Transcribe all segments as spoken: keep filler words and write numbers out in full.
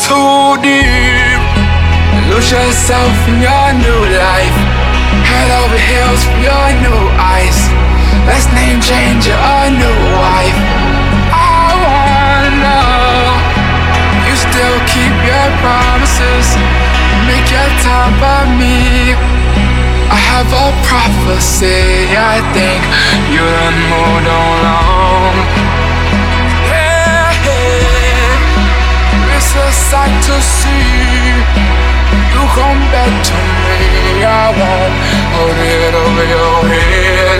too deep. Lose yourself in your new life. Head over heels for your new eyes. Let's name change your new wife. I wanna know, you still keep your promises, make your time by me. I have a prophecy, I think you done moved on long. Yeah, yeah, it's a sight to see. You come back to me, I won't hold it over your head.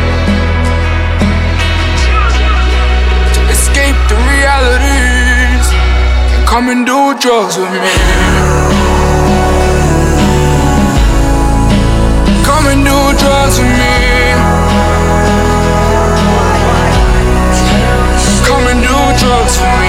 To escape the realities and come and do drugs with me. Come and do drugs with me. Come and do drugs with me.